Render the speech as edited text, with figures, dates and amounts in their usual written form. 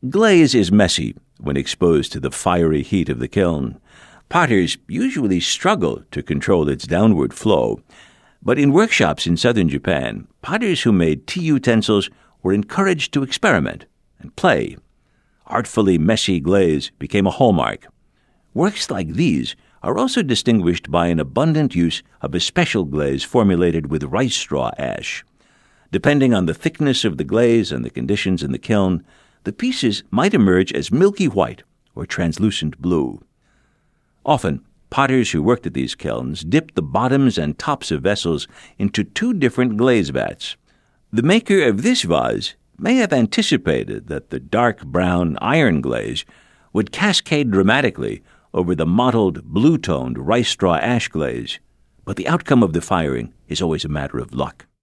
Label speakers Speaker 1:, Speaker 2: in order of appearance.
Speaker 1: Glaze is messy when exposed to the fiery heat of the kiln. Potters usually struggle to control its downward flow, but in workshops in southern Japan, potters who made tea utensils were encouraged to experiment and play. Artfully messy glaze became a hallmark. Works like these are also distinguished by an abundant use of a special glaze formulated with rice straw ash. Depending on the thickness of the glaze and the conditions in the kiln, the pieces might emerge as milky white or translucent blue. Often, potters who worked at these kilns dipped the bottoms and tops of vessels into two different glaze vats. The maker of this vase may have anticipated that the dark brown iron glaze would cascade dramatically over the mottled, blue-toned rice straw ash glaze, but the outcome of the firing is always a matter of luck.